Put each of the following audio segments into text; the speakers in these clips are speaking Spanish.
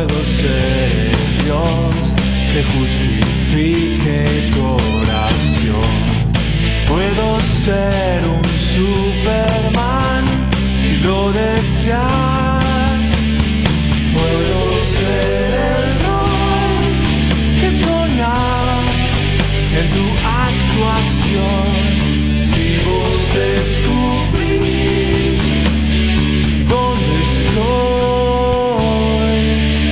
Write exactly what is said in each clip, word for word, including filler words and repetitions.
Puedo ser el Dios que justifique tu oración. Puedo ser un Superman si lo deseas. Puedo ser el rol que soñas en tu actuación. Si vos descubrís dónde estoy,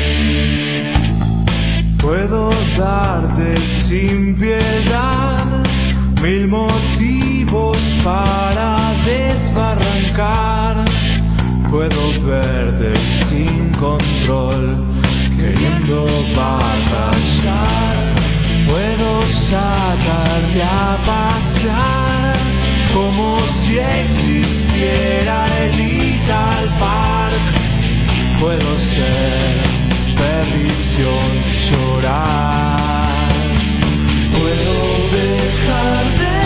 puedo darte sin piedad mil motivos para desbarrancar. Puedo verte sin control, queriendo batallar. Puedo sacarte a pasear como si existiera el Little Park. Puedo ser perdición si lloras. Puedo dejar de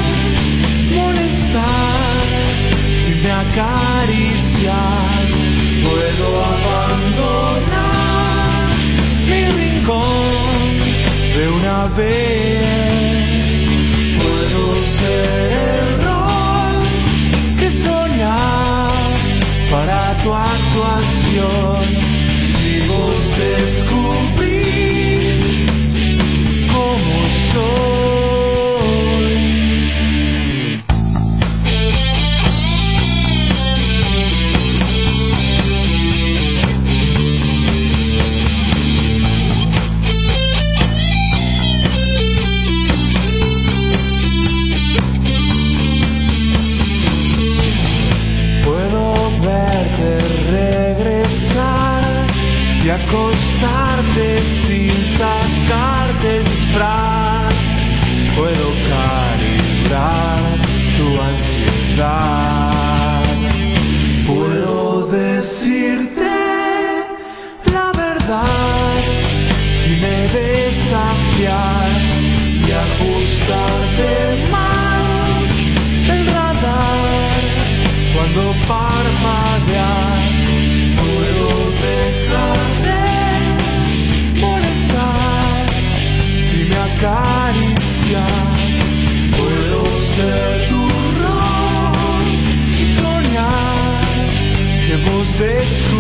molestar si me acaricias. Puedo abandonar mi rincón de una vez. Puedo ser el rol que soñas para tu actuación. Si vos descubrís cómo soy. Y acostarte sin sacarte el disfraz. Puedo calibrar tu ansiedad. Puedo decirte la verdad si me desafías y ajustarte mal el radar cuando parpadeas. Puedo dejar de molestar si me acaricias. Puedo ser tu rol si soñas que vos descansas.